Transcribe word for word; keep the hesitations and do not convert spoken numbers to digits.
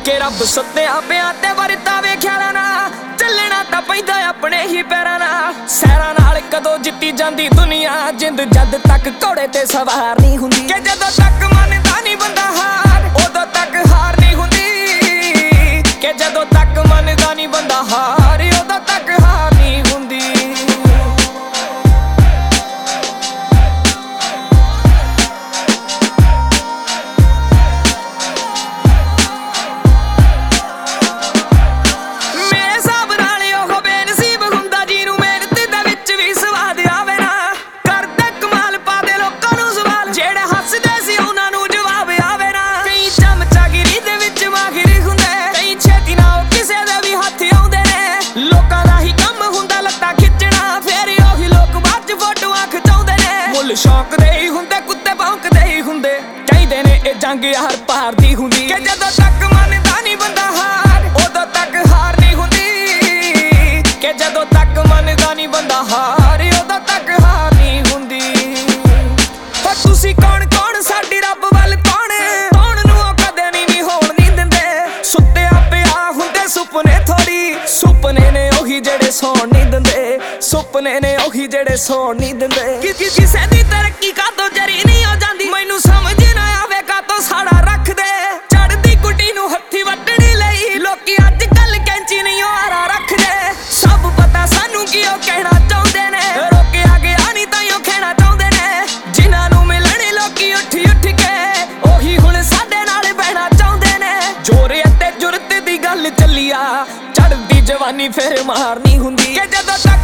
ਕਿ ਰੱਬ ਸੁੱਤਿਆਂ ਪਿਆਂ ਤੇ ਵਰਤਾ ਵੇਖਿਆ ਨਾ ਚੱਲਣਾ ਤਾਂ ਪੈਂਦਾ ਆਪਣੇ ਹੀ ਪੈਰਾਂ ਨਾਲ। ਸੈਰਾਂ ਨਾਲ ਕਦੋਂ ਜਿੱਤੀ ਜਾਂਦੀ ਦੁਨੀਆ ਜਿੰਦ ਜਦ ਤੱਕ ਘੋੜੇ ਤੇ ਸਵਾਰ ਨਹੀਂ ਹੁੰਦੀ। ਕਿ ਜਦੋਂ ਤੱਕ ਮੰਨਦਾ ਨਹੀਂ ਬੰਦਾ ਹਾਰ ਉਦੋਂ ਤੱਕ ਹਾਰ ਨਹੀਂ ਹੁੰਦੀ। ਕਿ ਜਦੋਂ ਤੱਕ ਮੰਨਦਾ ਨਹੀਂ ਬੰਦਾ ਹਾਰ ਉਦੋਂ ਤੱਕ ਹਾਰ ਨਹੀਂ ਹੁੰਦੀ। ਸ਼ੌਕ ਦੇ ਹੀ ਹੁੰਦੇ ਕੁੱਤੇ ਭੌਂਕਦੇ ਹੀ ਹੁੰਦੇ ਕਹਿੰਦੇ ਨੇ ਇਹ ਜੰਗ ਹਰ ਪਾਰ ਦੀ ਹੁੰਦੀ। ਕਿ ਜਦੋਂ ਤੱਕ ਮੰਨਦਾ ਨਹੀਂ ਬੰਦਾ ਹਾਰ ਉਦੋਂ ਤੱਕ ਹਾਰ ਨਹੀਂ ਹੁੰਦੀ। ਕਿ ਜਦੋਂ ਤੱਕ ਮੰਨਦਾ ਨਹੀਂ ਬੰਦਾ ਹਾਰ ਉਦੋਂ ਤੱਕ ਹਾਰ ਨਹੀਂ ਹੁੰਦੀ। ਪਰ ਤੁਸੀਂ ਕੌਣ ਕੌਣ ਸਾਡੀ ਰੱਬ ਵੱਲ ਕੌਣ ਕੌਣ ਨੂੰ ਉਹ ਕਦੇ ਨਹੀਂ ਨਹੀਂ ਹੋਣ ਨਹੀਂ ਦਿੰਦੇ। ਸੁੱਤਿਆ ਪਿਆ ਹੁੰਦੇ ਸੁਪਨੇ ਥੋੜੀ ਸੁਪਨੇ ਨੇ ਉਹੀ ਜਿਹੜੇ ਸੌਣ ਨਹੀਂ ਦਿੰਦੇ। ਸੁਪਨੇ ਨੇ ਉਹੀ ਜਿਹੜੇ ਸੌਣ ਨਹੀਂ ਦਿੰਦੇ। ਕਿ ਕਿਸੇ ਦੀ ਤਰੱਕੀ ਕਾਤੋਂ ਜਰੀ ਨਹੀਂ ਹੋ ਜਾਂਦੀ ਮੈਨੂੰ ਸਮਝ ਨਾ ਆਵੇ ਕਾਤੋਂ ਸਾੜਾ ਰੱਖਦੇ। ਚੜਦੀ ਕੁੜੀ ਨੂੰ ਹੱਥੀ ਵੱਢਣੀ ਲਈ ਲੋਕੀ ਅੱਜ ਕੱਲ ਕੈਂਚੀ ਨਹੀਂ ਆਰਾ ਰੱਖਦੇ। ਸਭ ਪਤਾ ਸਾਨੂੰ ਕੀ ਉਹ ਕਹਿਣਾ ਚਾਹੁੰਦੇ ਨੇ ਰੋਕਿਆ ਗਿਆ ਨਹੀਂ ਤਾਂ ਉਹ ਕਹਿਣਾ ਚਾਹੁੰਦੇ ਨੇ। ਜਿਨ੍ਹਾਂ ਨੂੰ ਮਿਲਣੇ ਲੋਕੀ ਉੱਠੀ ਉੱਠ ਕੇ ਉਹੀ ਹੁਣ ਸਾਡੇ ਨਾਲ ਬਹਿਣਾ ਚਾਹੁੰਦੇ ਨੇ। ਜੋਰ ਅਤੇ ਜੁਰਤ ਦੀ ਗੱਲ ਚੱਲੀਆ ਚੜਦੀ ਜਵਾਨੀ ਫਿਰ ਮਾਰ ਨਹੀਂ ਹੁੰਦੀ। ਕਿ ਜਦੋਂ ਤੱਕ